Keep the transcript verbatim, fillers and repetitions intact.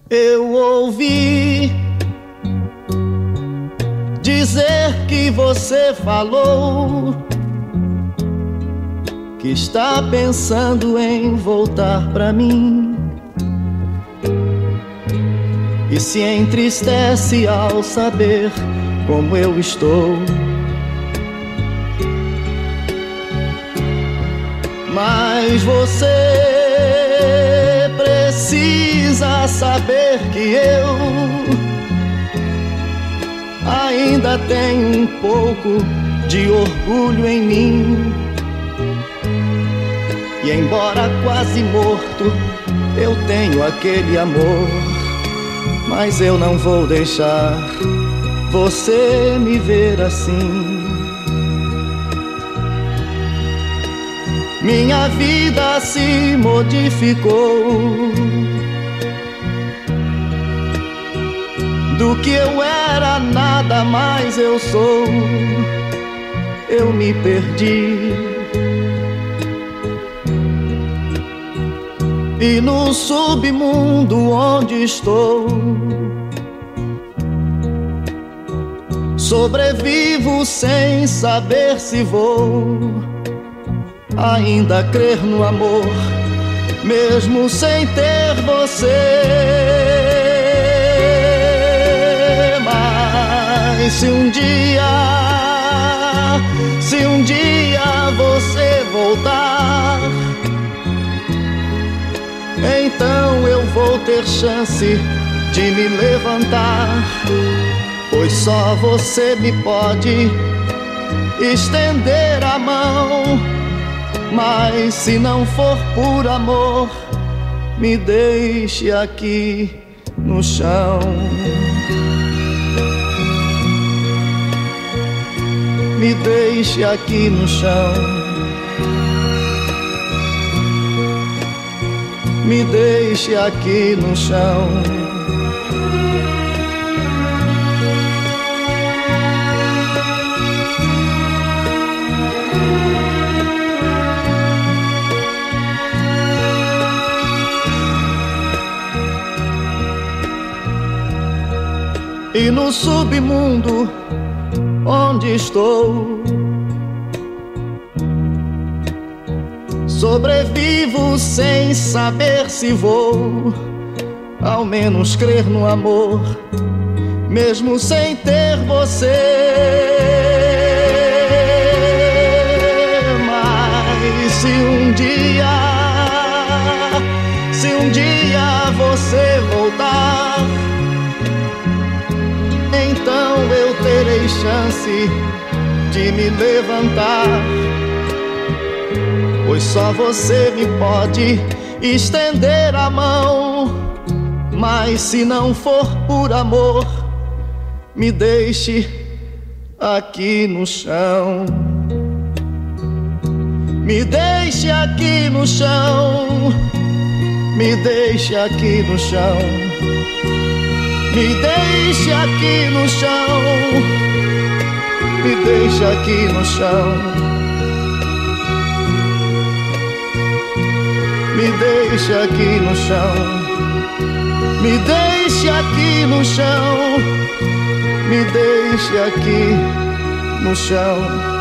Eu ouvi dizer que você falou que está pensando em voltar pra mim e se entristece ao saber como eu estou. Mas você precisa saber que eu ainda tenho um pouco de orgulho em mim. E embora quase morto, eu tenho aquele amor. Mas eu não vou deixar você me ver assim. Minha vida se modificou. Do que eu era, nada mais eu sou. Eu me perdi. E no submundo onde estou, sobrevivo sem saber se vou ainda crer no amor, mesmo sem ter você. Mas se um dia, se um dia você voltar, então eu vou ter chance de me levantar, pois só você me pode estender a mão. Mas se não for por amor, me deixe aqui no chão. Me deixe aqui no chão. Me deixe aqui no chão. E no submundo onde estou, sobrevivo sem saber se vou ao menos crer no amor, mesmo sem ter você. Mas se um dia, se um dia você voltar, então eu terei chance de me levantar, pois só você me pode estender a mão. Mas se não for por amor, me deixe aqui no chão. Me deixe aqui no chão. Me deixe aqui no chão. Me deixe aqui no chão. Me deixe aqui no chão. Me deixe aqui no chão. Me deixe aqui no chão. Me deixe aqui no chão.